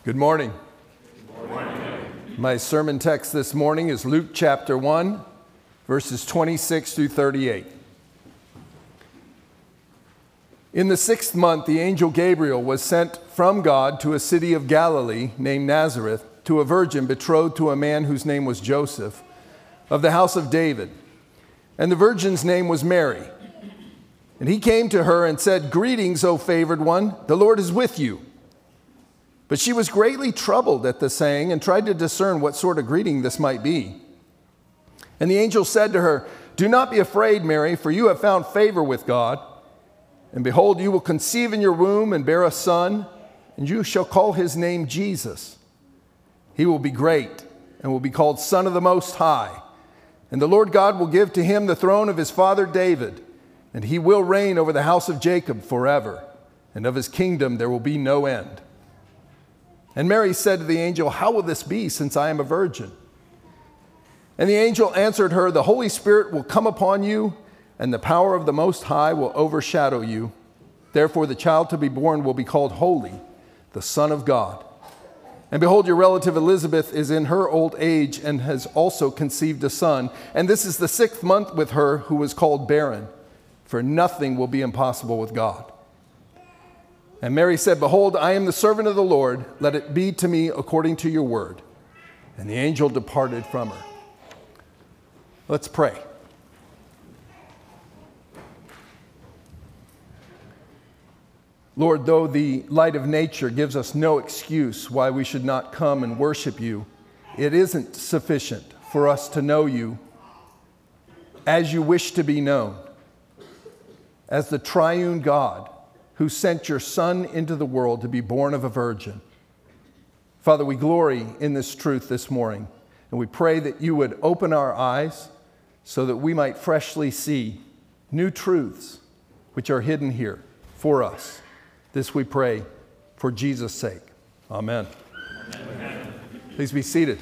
Good morning. Good morning. My sermon text this morning is Luke chapter 1, verses 26 through 38. In the 6th month, the angel Gabriel was sent from God to a city of Galilee named Nazareth to a virgin betrothed to a man whose name was Joseph, of the house of David. And the virgin's name was Mary. And he came to her and said, "Greetings, O favored one, the Lord is with you." But she was greatly troubled at the saying and tried to discern what sort of greeting this might be. And the angel said to her, "Do not be afraid, Mary, for you have found favor with God. And behold, you will conceive in your womb and bear a son, and you shall call his name Jesus. He will be great and will be called Son of the Most High. And the Lord God will give to him the throne of his father David, and he will reign over the house of Jacob forever, and of his kingdom there will be no end." And Mary said to the angel, "How will this be, since I am a virgin?" And the angel answered her, "The Holy Spirit will come upon you, and the power of the Most High will overshadow you. Therefore the child to be born will be called Holy, the Son of God. And behold, your relative Elizabeth is in her old age and has also conceived a son. And this is the 6th month with her who was called barren, for nothing will be impossible with God." And Mary said, "Behold, I am the servant of the Lord. Let it be to me according to your word." And the angel departed from her. Let's pray. Lord, though the light of nature gives us no excuse why we should not come and worship you, it isn't sufficient for us to know you as you wish to be known, as the triune God who sent your Son into the world to be born of a virgin. Father, we glory in this truth this morning, and we pray that you would open our eyes so that we might freshly see new truths which are hidden here for us. This we pray for Jesus' sake. Amen. Amen. Please be seated.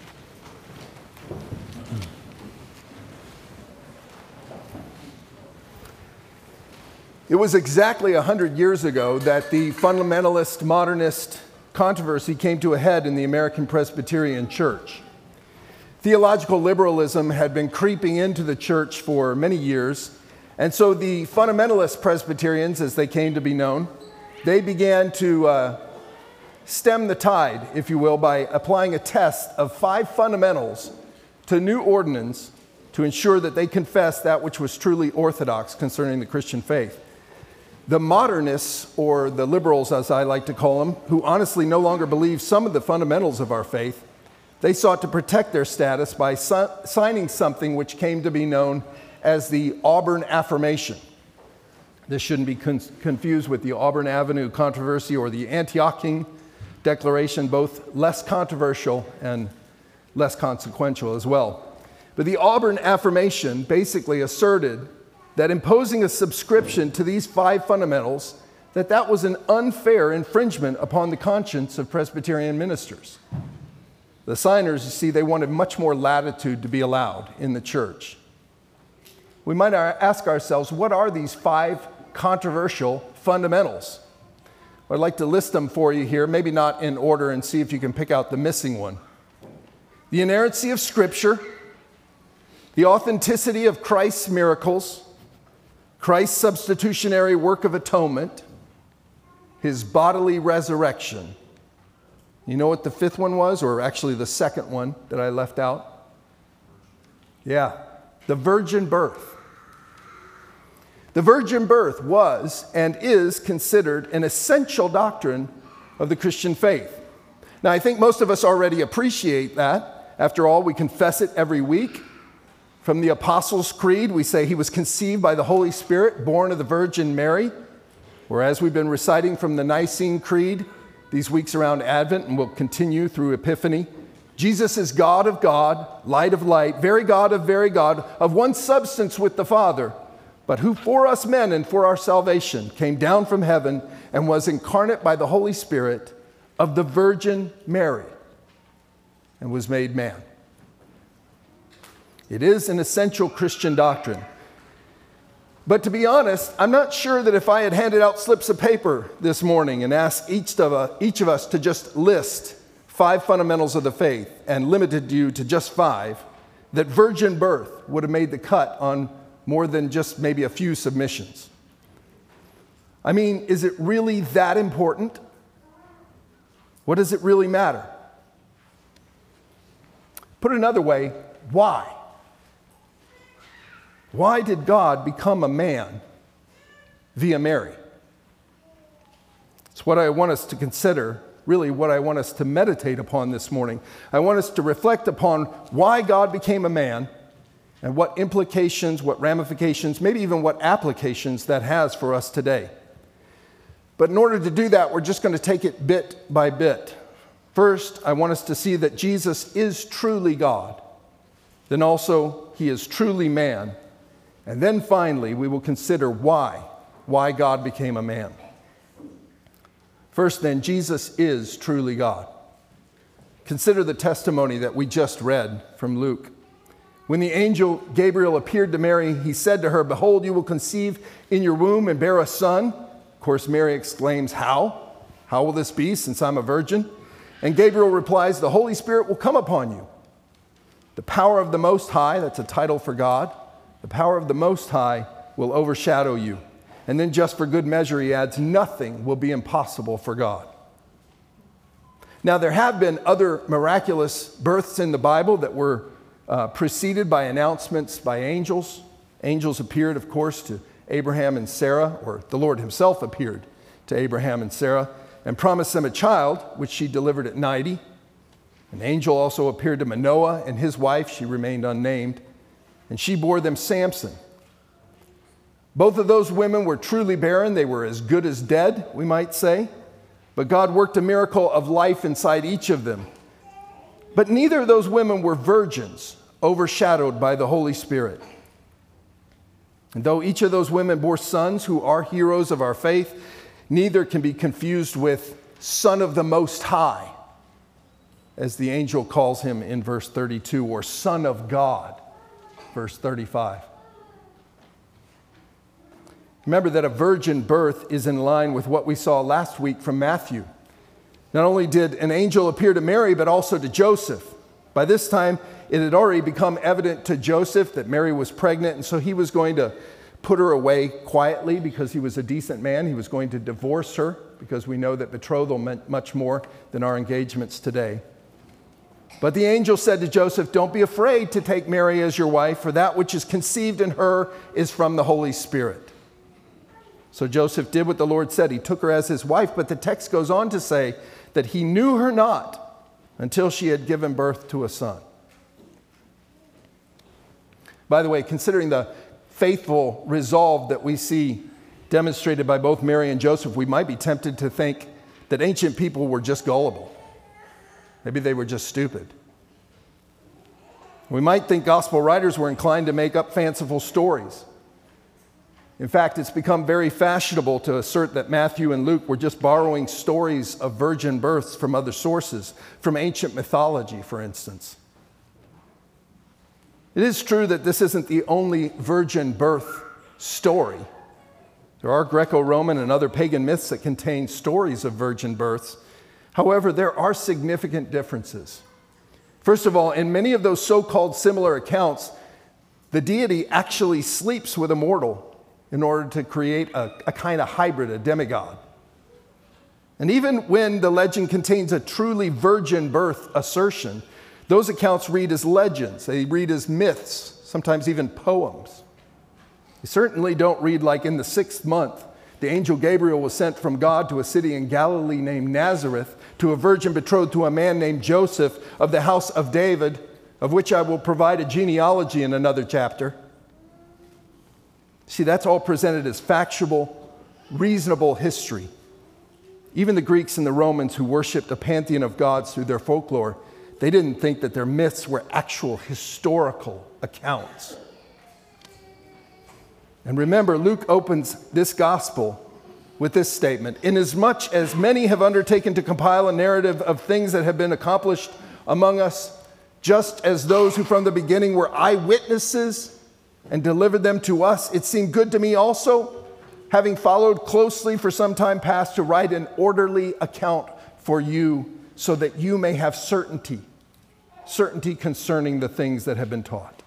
It was exactly 100 years ago that the fundamentalist modernist controversy came to a head in the American Presbyterian Church. Theological liberalism had been creeping into the church for many years, and so the fundamentalist Presbyterians, as they came to be known, they began to stem the tide, if you will, by applying a test of 5 fundamentals to new ordinands to ensure that they confessed that which was truly orthodox concerning the Christian faith. The modernists, or the liberals as I like to call them, who honestly no longer believe some of the fundamentals of our faith, they sought to protect their status by signing something which came to be known as the Auburn Affirmation. This shouldn't be confused with the Auburn Avenue controversy or the Antiochian Declaration, both less controversial and less consequential as well. But the Auburn Affirmation basically asserted that imposing a subscription to these 5 fundamentals, that was an unfair infringement upon the conscience of Presbyterian ministers. The signers, you see, they wanted much more latitude to be allowed in the church. We might ask ourselves, what are these 5 controversial fundamentals? I'd like to list them for you here, maybe not in order, and see if you can pick out the missing one. The inerrancy of Scripture, the authenticity of Christ's miracles, Christ's substitutionary work of atonement, his bodily resurrection. You know what the 5th one was, or actually the 2nd one that I left out? Yeah, the virgin birth. The virgin birth was and is considered an essential doctrine of the Christian faith. Now, I think most of us already appreciate that. After all, we confess it every week. From the Apostles' Creed, we say he was conceived by the Holy Spirit, born of the Virgin Mary. Whereas we've been reciting from the Nicene Creed these weeks around Advent, and will continue through Epiphany, Jesus is God of God, light of light, very God, of one substance with the Father, but who for us men and for our salvation came down from heaven and was incarnate by the Holy Spirit of the Virgin Mary and was made man. It is an essential Christian doctrine. But to be honest, I'm not sure that if I had handed out slips of paper this morning and asked each of us to just list 5 fundamentals of the faith and limited you to just 5, that virgin birth would have made the cut on more than just maybe a few submissions. I mean, is it really that important? What does it really matter? Put another way, why? Why did God become a man via Mary? It's what I want us to consider, really what I want us to meditate upon this morning. I want us to reflect upon why God became a man and what implications, what ramifications, maybe even what applications that has for us today. But in order to do that, we're just going to take it bit by bit. First, I want us to see that Jesus is truly God. Then also, he is truly man. And then finally, we will consider why God became a man. First then, Jesus is truly God. Consider the testimony that we just read from Luke. When the angel Gabriel appeared to Mary, he said to her, "Behold, you will conceive in your womb and bear a son." Of course, Mary exclaims, "How? How will this be, since I'm a virgin?" And Gabriel replies, "The Holy Spirit will come upon you. The power of the Most High," that's a title for God, "the power of the Most High will overshadow you." And then just for good measure, he adds, "Nothing will be impossible for God." Now, there have been other miraculous births in the Bible that were preceded by announcements by angels. Angels appeared, of course, to Abraham and Sarah, or the Lord himself appeared to Abraham and Sarah and promised them a child, which she delivered at 90. An angel also appeared to Manoah and his wife. She remained unnamed. And she bore them Samson. Both of those women were truly barren. They were as good as dead, we might say. But God worked a miracle of life inside each of them. But neither of those women were virgins, overshadowed by the Holy Spirit. And though each of those women bore sons who are heroes of our faith, neither can be confused with Son of the Most High, as the angel calls him in verse 32, or Son of God, verse 35. Remember that a virgin birth is in line with what we saw last week from Matthew. Not only did an angel appear to Mary, but also to Joseph. By this time, it had already become evident to Joseph that Mary was pregnant, and so he was going to put her away quietly because he was a decent man. He was going to divorce her because we know that betrothal meant much more than our engagements today. But the angel said to Joseph, "Don't be afraid to take Mary as your wife, for that which is conceived in her is from the Holy Spirit." So Joseph did what the Lord said. He took her as his wife, but the text goes on to say that he knew her not until she had given birth to a son. By the way, considering the faithful resolve that we see demonstrated by both Mary and Joseph, we might be tempted to think that ancient people were just gullible. Maybe they were just stupid. We might think gospel writers were inclined to make up fanciful stories. In fact, it's become very fashionable to assert that Matthew and Luke were just borrowing stories of virgin births from other sources, from ancient mythology, for instance. It is true that this isn't the only virgin birth story. There are Greco-Roman and other pagan myths that contain stories of virgin births. However, there are significant differences. First of all, in many of those so-called similar accounts, the deity actually sleeps with a mortal in order to create a kind of hybrid, a demigod. And even when the legend contains a truly virgin birth assertion, those accounts read as legends. They read as myths, sometimes even poems. They certainly don't read like in the 6th month, the angel Gabriel was sent from God to a city in Galilee named Nazareth to a virgin betrothed to a man named Joseph of the house of David, of which I will provide a genealogy in another chapter. See, that's all presented as factual, reasonable history. Even the Greeks and the Romans who worshiped a pantheon of gods through their folklore, they didn't think that their myths were actual historical accounts. And remember, Luke opens this gospel with this statement: "Inasmuch as many have undertaken to compile a narrative of things that have been accomplished among us, just as those who from the beginning were eyewitnesses and delivered them to us, it seemed good to me also, having followed closely for some time past, to write an orderly account for you, so that you may have certainty concerning the things that have been taught.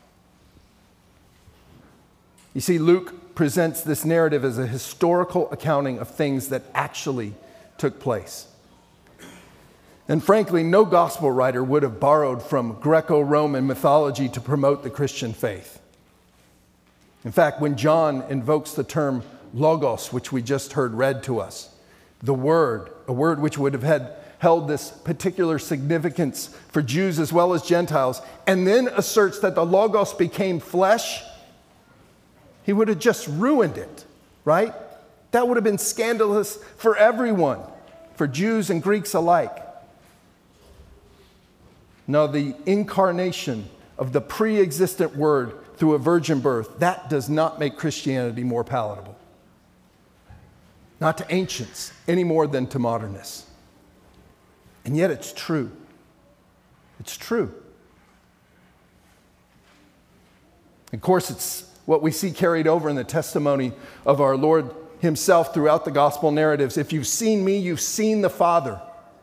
You see, Luke presents this narrative as a historical accounting of things that actually took place. And frankly, no gospel writer would have borrowed from Greco-Roman mythology to promote the Christian faith. In fact, when John invokes the term logos, which we just heard read to us, the word, a word which would have held this particular significance for Jews as well as Gentiles, and then asserts that the logos became flesh, he would have just ruined it, right? That would have been scandalous for everyone, for Jews and Greeks alike. No, the incarnation of the pre-existent word through a virgin birth, that does not make Christianity more palatable. Not to ancients any more than to modernists. And yet it's true. It's true. Of course, it's what we see carried over in the testimony of our Lord himself throughout the gospel narratives. If you've seen me, you've seen the Father.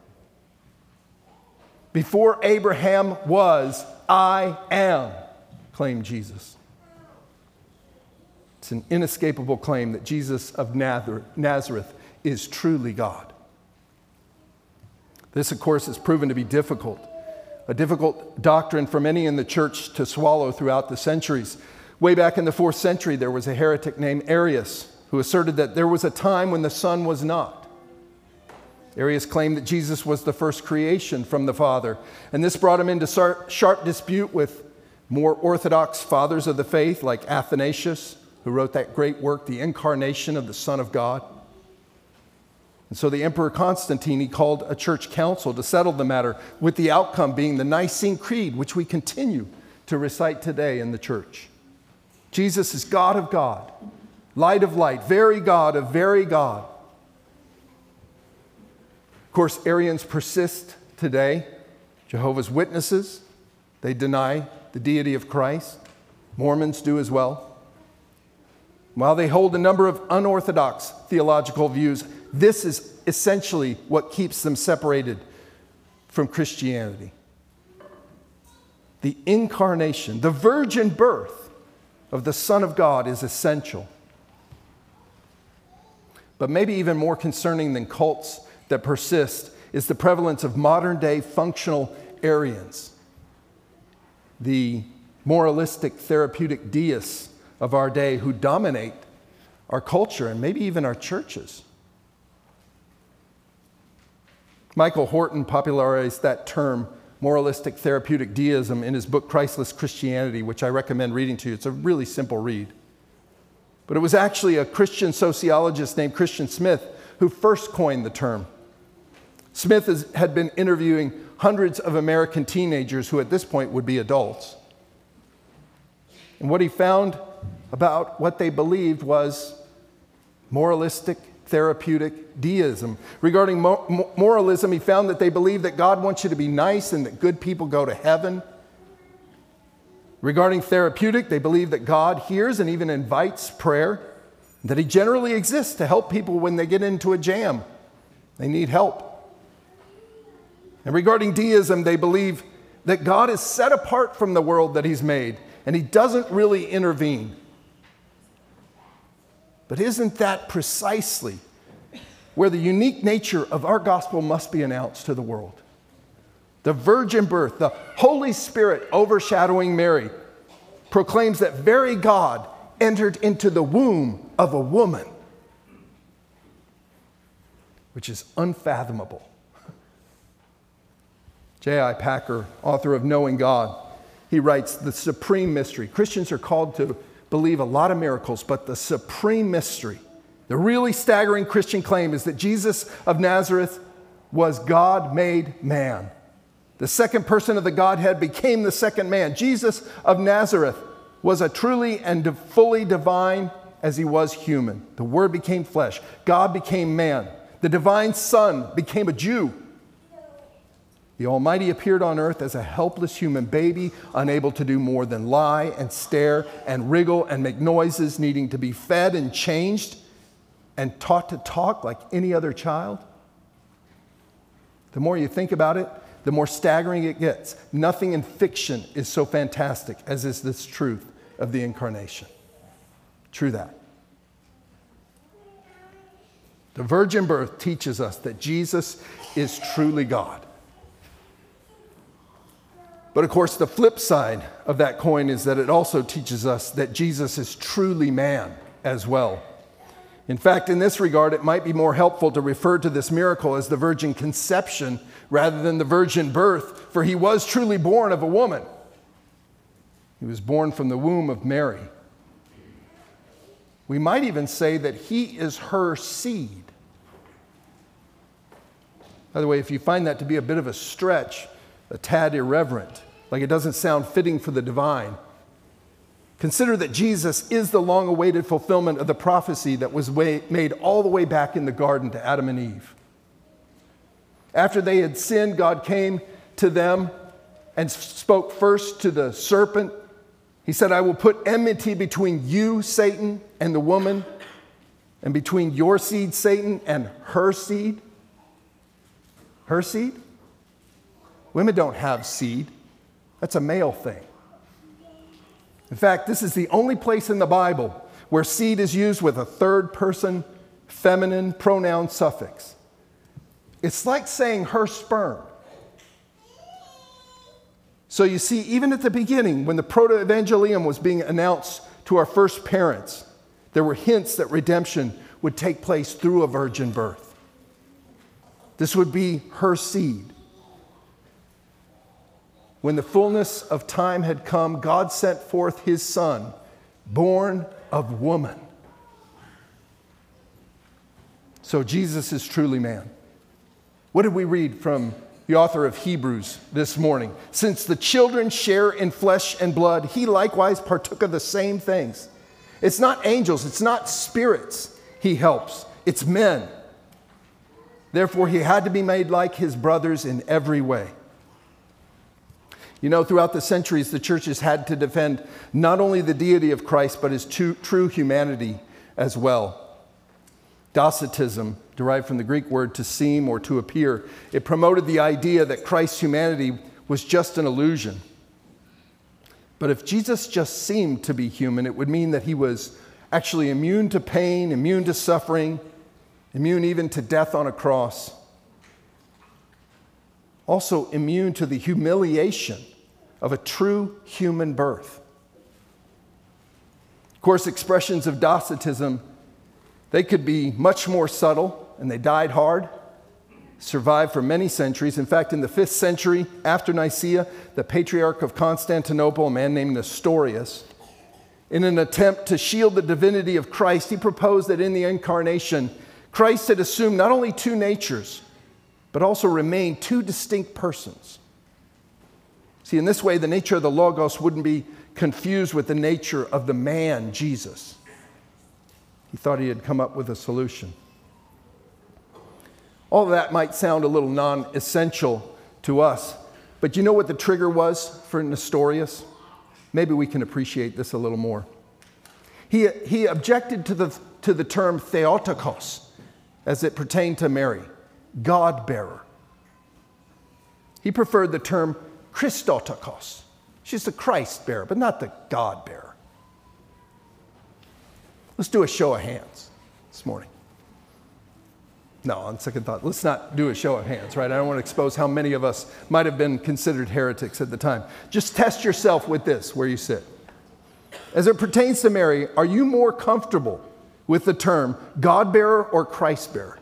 Before Abraham was, I am, claimed Jesus. It's an inescapable claim that Jesus of Nazareth is truly God. This, of course, has proven to be a difficult doctrine for many in the church to swallow throughout the centuries. Way back in the 4th century, there was a heretic named Arius who asserted that there was a time when the Son was not. Arius claimed that Jesus was the first creation from the Father, and this brought him into sharp dispute with more orthodox fathers of the faith like Athanasius, who wrote that great work, The Incarnation of the Son of God. And so the Emperor Constantine, he called a church council to settle the matter, with the outcome being the Nicene Creed, which we continue to recite today in the church. Jesus is God of God, light of light, very God of very God. Of course, Arians persist today. Jehovah's Witnesses, they deny the deity of Christ. Mormons do as well. While they hold a number of unorthodox theological views, this is essentially what keeps them separated from Christianity. The incarnation, the virgin birth of the Son of God is essential. But maybe even more concerning than cults that persist is the prevalence of modern-day functional Arians, the moralistic therapeutic deists of our day who dominate our culture and maybe even our churches. Michael Horton popularized that term, moralistic therapeutic deism, in his book Christless Christianity, which I recommend reading to you. It's a really simple read. But it was actually a Christian sociologist named Christian Smith who first coined the term. Smith had been interviewing hundreds of American teenagers who at this point would be adults. And what he found about what they believed was moralistic therapeutic deism. Regarding moralism, he found that they believe that God wants you to be nice and that good people go to heaven. Regarding therapeutic, they believe that God hears and even invites prayer, that he generally exists to help people when they get into a jam. They need help. And regarding deism, they believe that God is set apart from the world that he's made, and he doesn't really intervene. But isn't that precisely where the unique nature of our gospel must be announced to the world? The virgin birth, the Holy Spirit overshadowing Mary, proclaims that very God entered into the womb of a woman, which is unfathomable. J.I. Packer, author of Knowing God, he writes, the supreme mystery. Christians are called to believe a lot of miracles, but the supreme mystery, the really staggering Christian claim, is that Jesus of Nazareth was God made man. The second person of the Godhead became the second man. Jesus of Nazareth was a truly and fully divine as he was human. The Word became flesh. God became man. The divine Son became a Jew. The Almighty appeared on earth as a helpless human baby, unable to do more than lie and stare and wriggle and make noises, needing to be fed and changed and taught to talk like any other child. The more you think about it, the more staggering it gets. Nothing in fiction is so fantastic as is this truth of the incarnation. True that. The virgin birth teaches us that Jesus is truly God. But of course, the flip side of that coin is that it also teaches us that Jesus is truly man as well. In fact, in this regard, it might be more helpful to refer to this miracle as the virgin conception rather than the virgin birth, for he was truly born of a woman. He was born from the womb of Mary. We might even say that he is her seed. By the way, if you find that to be a bit of a stretch, a tad irreverent, like it doesn't sound fitting for the divine, consider that Jesus is the long-awaited fulfillment of the prophecy that was made all the way back in the garden to Adam and Eve. After they had sinned, God came to them and spoke first to the serpent. He said, I will put enmity between you, Satan, and the woman, and between your seed, Satan, and her seed. Her seed? Women don't have seed. That's a male thing. In fact, this is the only place in the Bible where seed is used with a third person feminine pronoun suffix. It's like saying her sperm. So you see, even at the beginning, when the proto-evangelium was being announced to our first parents, there were hints that redemption would take place through a virgin birth. This would be her seed. When the fullness of time had come, God sent forth his Son, born of woman. So Jesus is truly man. What did we read from the author of Hebrews this morning? Since the children share in flesh and blood, he likewise partook of the same things. It's not angels, it's not spirits he helps, it's men. Therefore, he had to be made like his brothers in every way. You know, throughout the centuries, the church has had to defend not only the deity of Christ, but his true humanity as well. Docetism, derived from the Greek word to seem or to appear, it promoted the idea that Christ's humanity was just an illusion. But if Jesus just seemed to be human, it would mean that he was actually immune to pain, immune to suffering, immune even to death on a cross. Also immune to the humiliation of a true human birth. Of course, expressions of Docetism, they could be much more subtle, and they died hard, survived for many centuries. In fact, in the 5th century after Nicaea, the Patriarch of Constantinople, a man named Nestorius, in an attempt to shield the divinity of Christ, he proposed that in the incarnation, Christ had assumed not only two natures, but also remained two distinct persons. See, in this way, the nature of the Logos wouldn't be confused with the nature of the man, Jesus. He thought he had come up with a solution. All of that might sound a little non-essential to us, but you know what the trigger was for Nestorius? Maybe we can appreciate this a little more. He objected to the term Theotokos as it pertained to Mary, God-bearer. He preferred the term Christotokos. She's the Christ-bearer, but not the God-bearer. Let's do a show of hands this morning. No, on second thought, let's not do a show of hands, right? I don't want to expose how many of us might have been considered heretics at the time. Just test yourself with this, where you sit. As it pertains to Mary, are you more comfortable with the term God-bearer or Christ-bearer?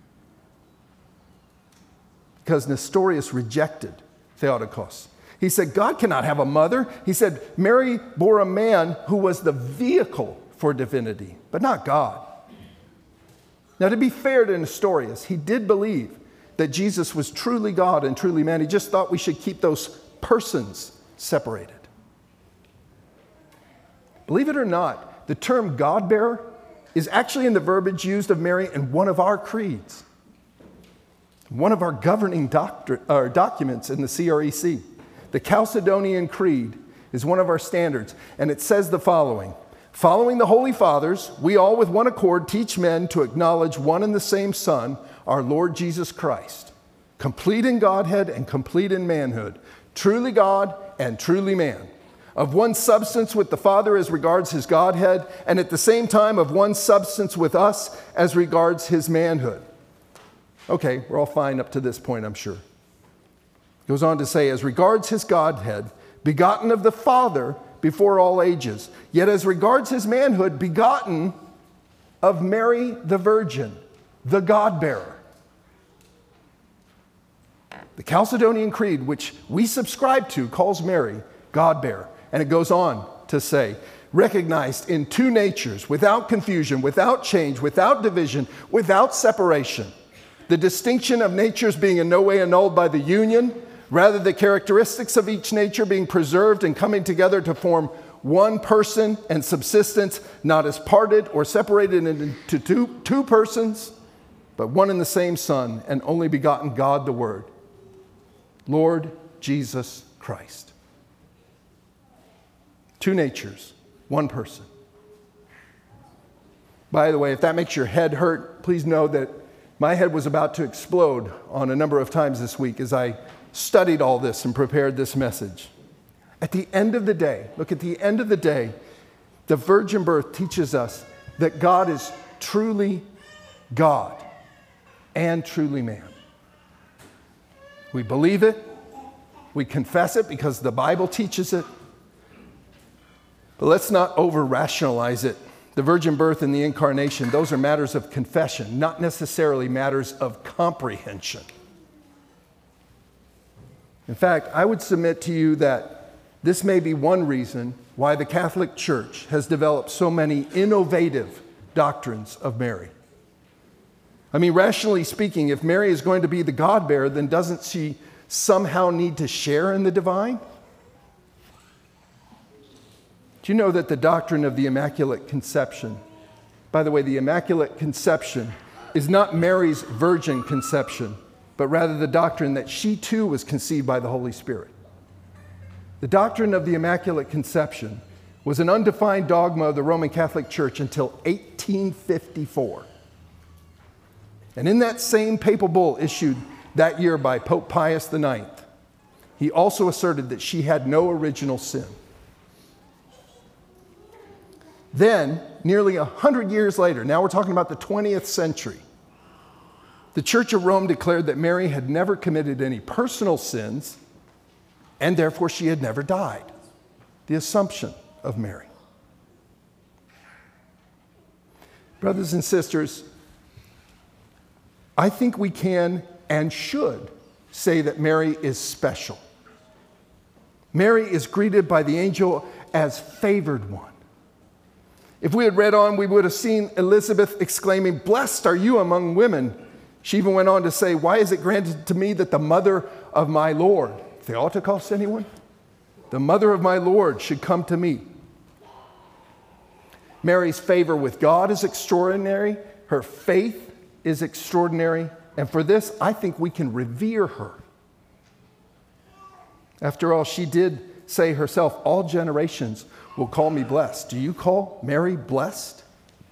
Because Nestorius rejected Theotokos. He said, God cannot have a mother. He said, Mary bore a man who was the vehicle for divinity, but not God. Now, to be fair to Nestorius, he did believe that Jesus was truly God and truly man. He just thought we should keep those persons separated. Believe it or not, the term God-bearer is actually in the verbiage used of Mary in one of our creeds. one of our governing documents in the CREC. The Chalcedonian Creed is one of our standards, and it says the following: following the Holy Fathers, we all with one accord teach men to acknowledge one and the same Son, our Lord Jesus Christ, complete in Godhead and complete in manhood, truly God and truly man, of one substance with the Father as regards his Godhead, and at the same time of one substance with us as regards his manhood. Okay, we're all fine up to this point, I'm sure. Goes on to say, as regards his Godhead, begotten of the Father before all ages, yet as regards his manhood, begotten of Mary the Virgin, the God-bearer. The Chalcedonian Creed, which we subscribe to, calls Mary God-bearer. And it goes on to say, recognized in two natures, without confusion, without change, without division, without separation. The distinction of natures being in no way annulled by the union, rather the characteristics of each nature being preserved and coming together to form one person and subsistence, not as parted or separated into two persons, but one and the same Son, and only begotten God the Word, Lord Jesus Christ. Two natures, one person. By the way, if that makes your head hurt, please know that my head was about to explode on a number of times this week as I studied all this and prepared this message. At the end of the day, look, at the end of the day, the virgin birth teaches us that God is truly God and truly man. We believe it, we confess it because the Bible teaches it, but let's not over-rationalize it. The virgin birth and the incarnation, those are matters of confession, not necessarily matters of comprehension. In fact, I would submit to you that this may be one reason why the Catholic Church has developed so many innovative doctrines of Mary. I mean, rationally speaking, if Mary is going to be the God-bearer, then doesn't she somehow need to share in the divine? Do you know that the doctrine of the Immaculate Conception, by the way, the Immaculate Conception is not Mary's virgin conception, but rather the doctrine that she too was conceived by the Holy Spirit. The doctrine of the Immaculate Conception was an undefined dogma of the Roman Catholic Church until 1854. And in that same papal bull issued that year by Pope Pius IX, he also asserted that she had no original sin. Then, nearly 100 years later, now we're talking about the 20th century, the Church of Rome declared that Mary had never committed any personal sins, and therefore she had never died. The Assumption of Mary. Brothers and sisters, I think we can and should say that Mary is special. Mary is greeted by the angel as favored one. If we had read on, we would have seen Elizabeth exclaiming, "Blessed are you among women." She even went on to say, "Why is it granted to me that the mother of my Lord," Theotokos, anyone? "The mother of my Lord should come to me." Mary's favor with God is extraordinary. Her faith is extraordinary. And for this, I think we can revere her. After all, she did say herself, "All generations will call me blessed." Do you call Mary blessed?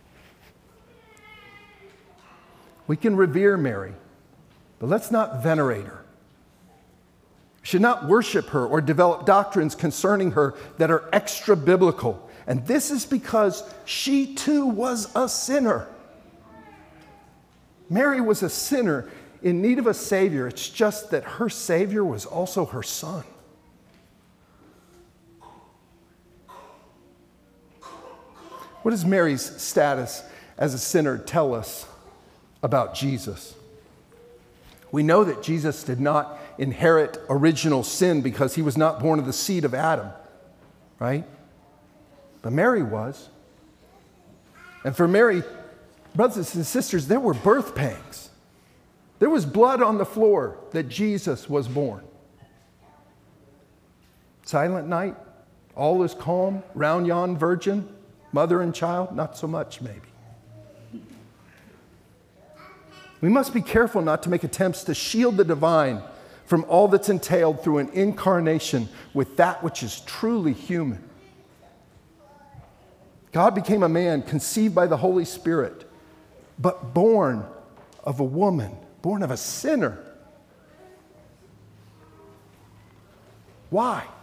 We can revere Mary, but let's not venerate her. We should not worship her or develop doctrines concerning her that are extra biblical. And this is because she too was a sinner. Mary was a sinner in need of a Savior. It's just that her Savior was also her Son. What does Mary's status as a sinner tell us about Jesus? We know that Jesus did not inherit original sin because he was not born of the seed of Adam, right? But Mary was. And for Mary, brothers and sisters, there were birth pangs. There was blood on the floor that Jesus was born. Silent night, all is calm, round yon virgin, mother and child, not so much maybe. We must be careful not to make attempts to shield the divine from all that's entailed through an incarnation with that which is truly human. God became a man conceived by the Holy Spirit, but born of a woman, born of a sinner. Why?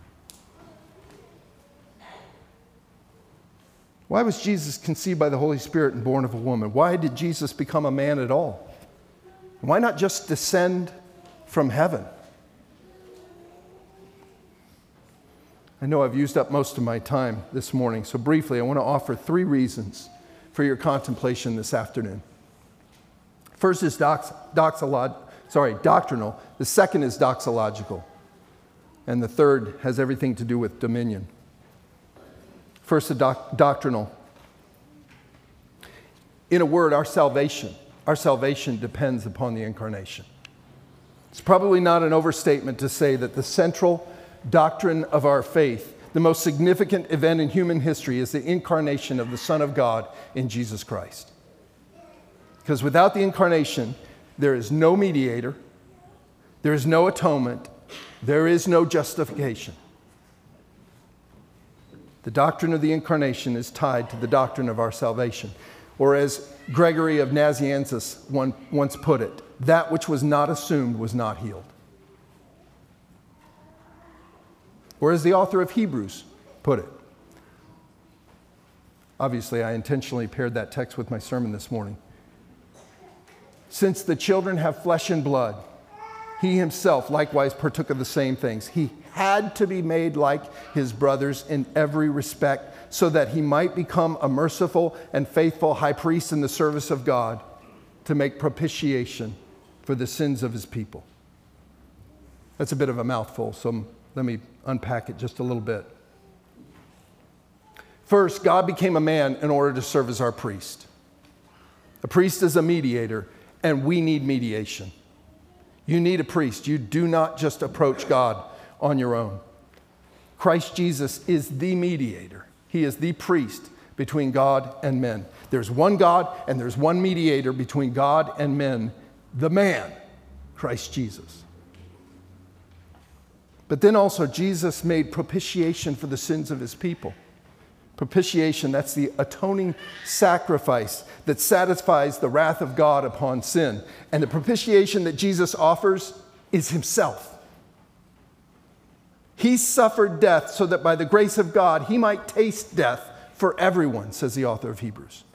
Why was Jesus conceived by the Holy Spirit and born of a woman? Why did Jesus become a man at all? Why not just descend from heaven? I know I've used up most of my time this morning, so briefly I want to offer 3 reasons for your contemplation this afternoon. First is doctrinal. The second is doxological. And the third has everything to do with dominion. First, the doctrinal. In a word, our salvation depends upon the incarnation. It's probably not an overstatement to say that the central doctrine of our faith, the most significant event in human history, is the incarnation of the Son of God in Jesus Christ. Because without the incarnation, there is no mediator, there is no atonement, there is no justification. The doctrine of the incarnation is tied to the doctrine of our salvation. Or as Gregory of Nazianzus once put it, that which was not assumed was not healed. Or as the author of Hebrews put it. Obviously, I intentionally paired that text with my sermon this morning. Since the children have flesh and blood, he himself likewise partook of the same things. He had to be made like his brothers in every respect, so that he might become a merciful and faithful high priest in the service of God to make propitiation for the sins of his people. That's a bit of a mouthful, so let me unpack it just a little bit. First, God became a man in order to serve as our priest. A priest is a mediator, and we need mediation. You need a priest. You do not just approach God on your own. Christ Jesus is the mediator. He is the priest between God and men. There's one God and there's one mediator between God and men, the man, Christ Jesus. But then also Jesus made propitiation for the sins of his people. Propitiation, that's the atoning sacrifice that satisfies the wrath of God upon sin. And the propitiation that Jesus offers is himself. He suffered death so that by the grace of God, he might taste death for everyone, says the author of Hebrews.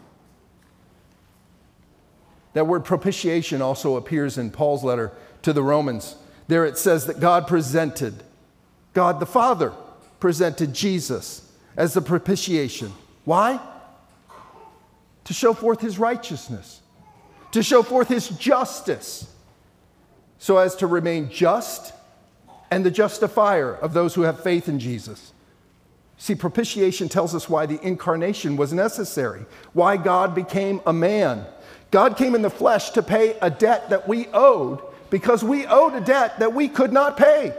That word propitiation also appears in Paul's letter to the Romans. There it says that God the Father presented Jesus as the propitiation. Why? To show forth his righteousness, to show forth his justice, so as to remain just and the justifier of those who have faith in Jesus. See, propitiation tells us why the incarnation was necessary, why God became a man. God came in the flesh to pay a debt that we owed because we owed a debt that we could not pay.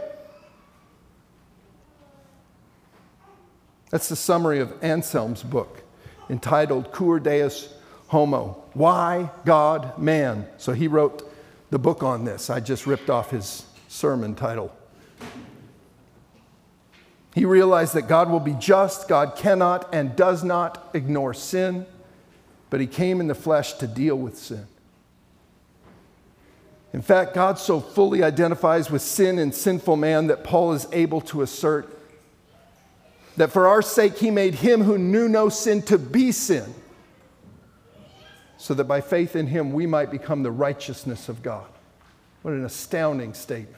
That's the summary of Anselm's book entitled Cur Deus Homo, Why God Man. So he wrote the book on this. I just ripped off his sermon title. He realized that God will be just. God cannot and does not ignore sin, but he came in the flesh to deal with sin. In fact, God so fully identifies with sin and sinful man that Paul is able to assert that for our sake he made him who knew no sin to be sin, so that by faith in him we might become the righteousness of God. What an astounding statement.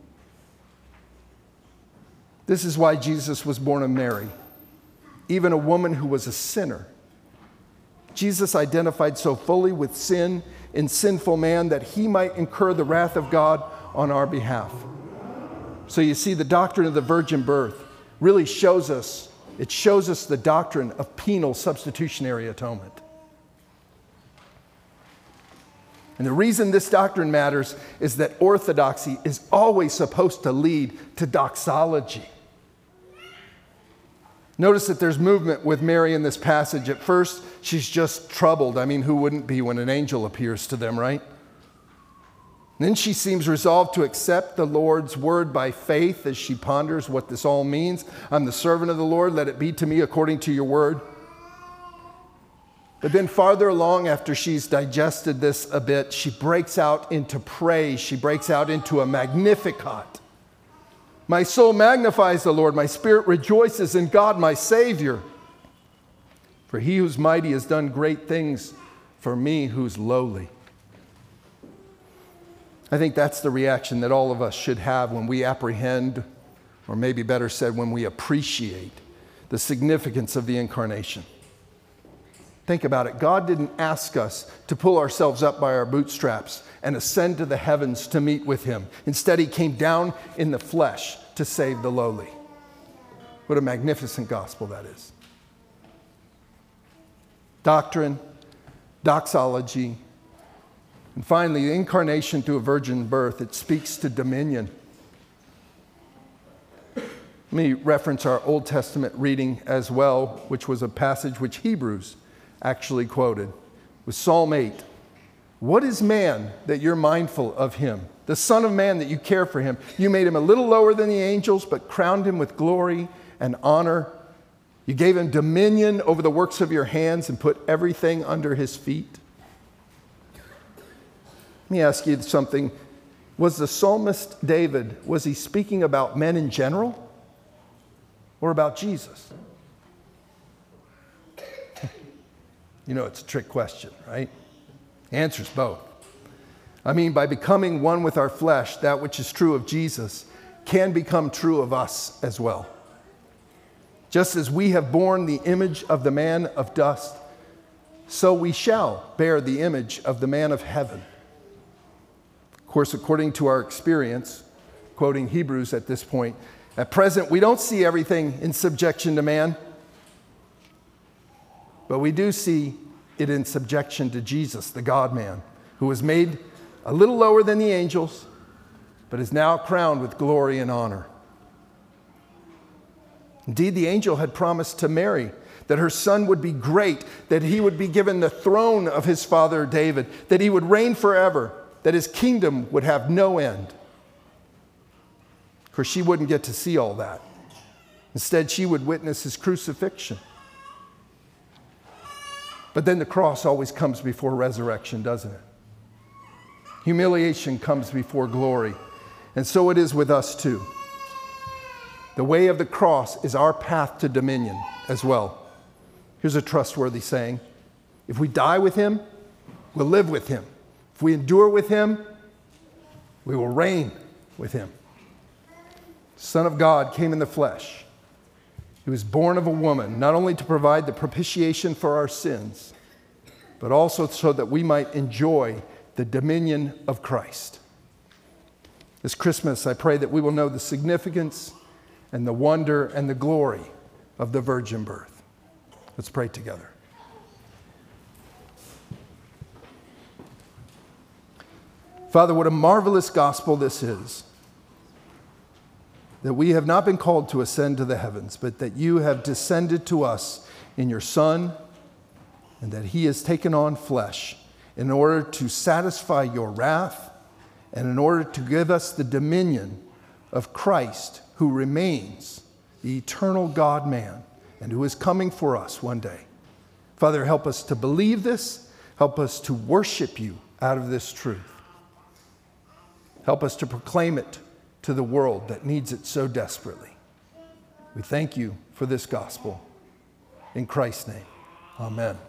This is why Jesus was born of Mary, even a woman who was a sinner. Jesus identified so fully with sin in sinful man that he might incur the wrath of God on our behalf. So you see, the doctrine of the virgin birth really shows us the doctrine of penal substitutionary atonement. And the reason this doctrine matters is that orthodoxy is always supposed to lead to doxology. Notice that there's movement with Mary in this passage. At first, she's just troubled. I mean, who wouldn't be when an angel appears to them, right? And then she seems resolved to accept the Lord's word by faith as she ponders what this all means. I'm the servant of the Lord. Let it be to me according to your word. But then farther along, after she's digested this a bit, she breaks out into praise. She breaks out into a Magnificat. My soul magnifies the Lord. My spirit rejoices in God, my Savior. For he who's mighty has done great things for me who's lowly. I think that's the reaction that all of us should have when we apprehend, or maybe better said, when we appreciate the significance of the incarnation. Think about it. God didn't ask us to pull ourselves up by our bootstraps and ascend to the heavens to meet with him. Instead, he came down in the flesh to save the lowly. What a magnificent gospel that is. Doctrine, doxology, and finally, the incarnation through a virgin birth. It speaks to dominion. Let me reference our Old Testament reading as well, which was a passage which Hebrews actually quoted, with Psalm 8. What is man that you're mindful of him? The Son of Man that you care for him. You made him a little lower than the angels, but crowned him with glory and honor. You gave him dominion over the works of your hands and put everything under his feet. Let me ask you something. Was the psalmist David, was he speaking about men in general or about Jesus? You know, it's a trick question, right? The answer's both. I mean, by becoming one with our flesh, that which is true of Jesus can become true of us as well. Just as we have borne the image of the man of dust, so we shall bear the image of the man of heaven. Of course, according to our experience, quoting Hebrews at this point, at present we don't see everything in subjection to man, but we do see it in subjection to Jesus, the God-man, who was made a little lower than the angels, but is now crowned with glory and honor. Indeed, the angel had promised to Mary that her son would be great, that he would be given the throne of his father David, that he would reign forever, that his kingdom would have no end. Of course, she wouldn't get to see all that. Instead, she would witness his crucifixion. But then the cross always comes before resurrection, doesn't it? Humiliation comes before glory. And so it is with us too. The way of the cross is our path to dominion as well. Here's a trustworthy saying. If we die with him, we'll live with him. If we endure with him, we will reign with him. The Son of God came in the flesh. He was born of a woman, not only to provide the propitiation for our sins, but also so that we might enjoy the dominion of Christ. This Christmas, I pray that we will know the significance and the wonder and the glory of the virgin birth. Let's pray together. Father, what a marvelous gospel this is. That we have not been called to ascend to the heavens, but that you have descended to us in your Son, and that he has taken on flesh in order to satisfy your wrath and in order to give us the dominion of Christ, who remains the eternal God-man and who is coming for us one day. Father, help us to believe this. Help us to worship you out of this truth. Help us to proclaim it to the world that needs it so desperately. We thank you for this gospel. In Christ's name, amen.